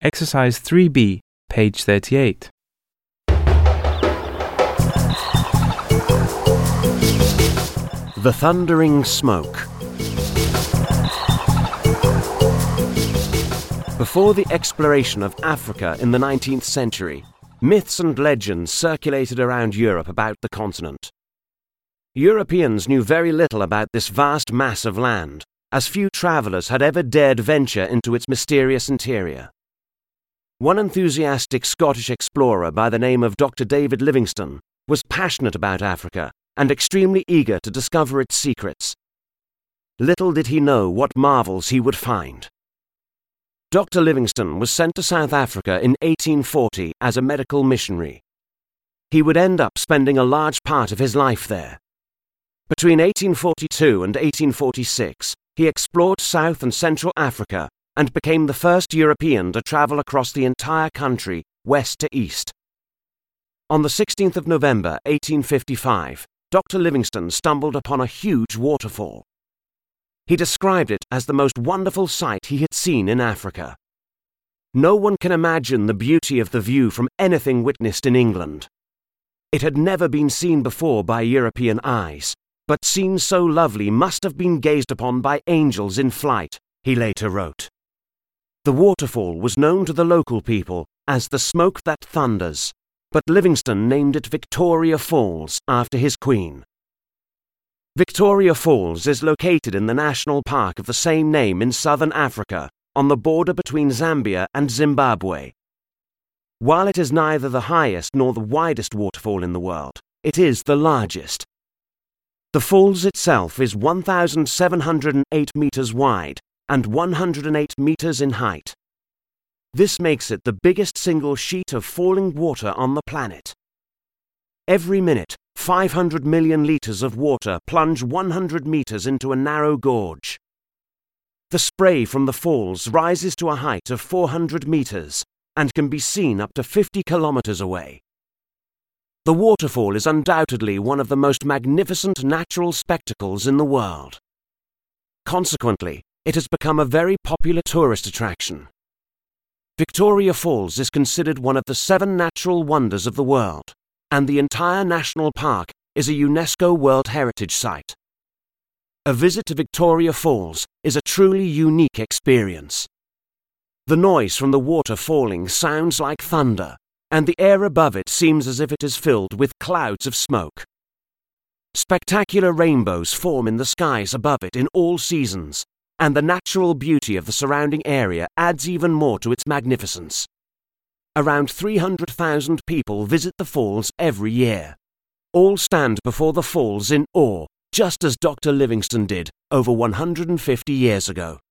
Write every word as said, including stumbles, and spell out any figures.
Exercise three B, page thirty-eight. The thundering smoke. Before the exploration of Africa in the nineteenth century, myths and legends circulated around Europe about the continent. Europeans knew very little about this vast mass of land, as few travellers had ever dared venture into its mysterious interior. One enthusiastic Scottish explorer by the name of Doctor David Livingstone was passionate about Africa and extremely eager to discover its secrets. Little did he know what marvels he would find. Doctor Livingstone was sent to South Africa in eighteen forty as a medical missionary. He would end up spending a large part of his life there. Between eighteen forty-two and eighteen forty-six, he explored South and Central Africa and became the first European to travel across the entire country, west to east. On the sixteenth of November, eighteen fifty-five, Doctor Livingstone stumbled upon a huge waterfall. He described it as the most wonderful sight he had seen in Africa. No one can imagine the beauty of the view from anything witnessed in England. It had never been seen before by European eyes, but scenes so lovely must have been gazed upon by angels in flight, he later wrote. The waterfall was known to the local people as the Smoke That Thunders, but Livingstone named it Victoria Falls after his queen. Victoria Falls is located in the national park of the same name in southern Africa, on the border between Zambia and Zimbabwe. While it is neither the highest nor the widest waterfall in the world, it is the largest. The falls itself is one thousand seven hundred eight meters wide and one hundred eight meters in height. This makes it the biggest single sheet of falling water on the planet. Every minute, five hundred million liters of water plunge one hundred meters into a narrow gorge. The spray from the falls rises to a height of four hundred meters and can be seen up to fifty kilometers away. The waterfall is undoubtedly one of the most magnificent natural spectacles in the world. Consequently, it has become a very popular tourist attraction. Victoria Falls is considered one of the seven natural wonders of the world, and the entire national park is a UNESCO World Heritage Site. A visit to Victoria Falls is a truly unique experience. The noise from the water falling sounds like thunder, and the air above it seems as if it is filled with clouds of smoke. Spectacular rainbows form in the skies above it in all seasons, and the natural beauty of the surrounding area adds even more to its magnificence. Around three hundred thousand people visit the falls every year. All stand before the falls in awe, just as Doctor Livingstone did over one hundred fifty years ago.